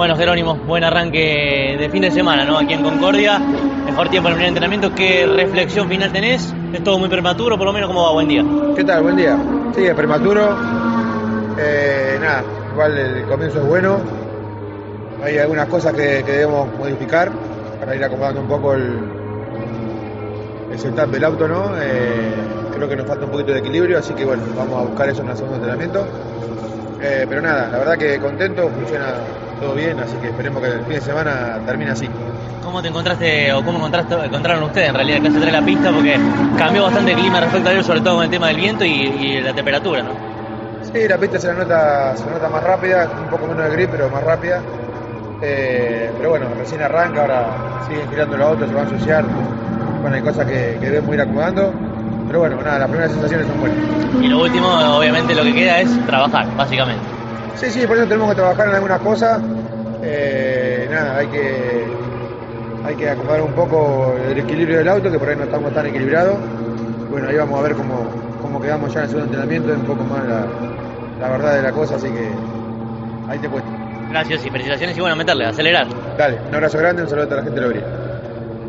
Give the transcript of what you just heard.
Bueno, Jerónimo, buen arranque de fin de semana, ¿no? Aquí en Concordia, mejor tiempo en el primer entrenamiento. ¿Qué reflexión final tenés? ¿Es todo muy prematuro? Por lo menos, ¿cómo va? Buen día. ¿Qué tal? Buen día. Sí, es prematuro. Nada, igual el comienzo es bueno. Hay algunas cosas que debemos modificar para ir acomodando un poco el setup del auto, ¿no? Creo que nos falta un poquito de equilibrio, así que bueno, vamos a buscar eso en el segundo entrenamiento. Pero nada, la verdad que contento, funciona todo bien, así que esperemos que el fin de semana termine así. ¿Cómo te encontraste o cómo encontraron ustedes en realidad acá se trae la pista? Porque cambió bastante el clima respecto a ello, sobre todo con el tema del viento y la temperatura, ¿no? Sí, la pista se la nota más rápida, un poco menos de grip, pero más rápida. Pero bueno, recién arranca, ahora siguen girando los autos, se va a ensuciar. Bueno, hay cosas que debemos ir acomodando. Pero bueno, nada, las primeras sensaciones son buenas. Y lo último, obviamente, lo que queda es trabajar, básicamente. Sí, por eso tenemos que trabajar en algunas cosas. Nada, hay que acomodar un poco el equilibrio del auto, que por ahí no estamos tan equilibrados. Bueno, ahí vamos a ver cómo quedamos ya en el segundo entrenamiento, es un poco más la verdad de la cosa, así que ahí te cuento. Gracias y felicitaciones y bueno, meterle, acelerar. Dale, un abrazo grande, un saludo a toda la gente de Lobería.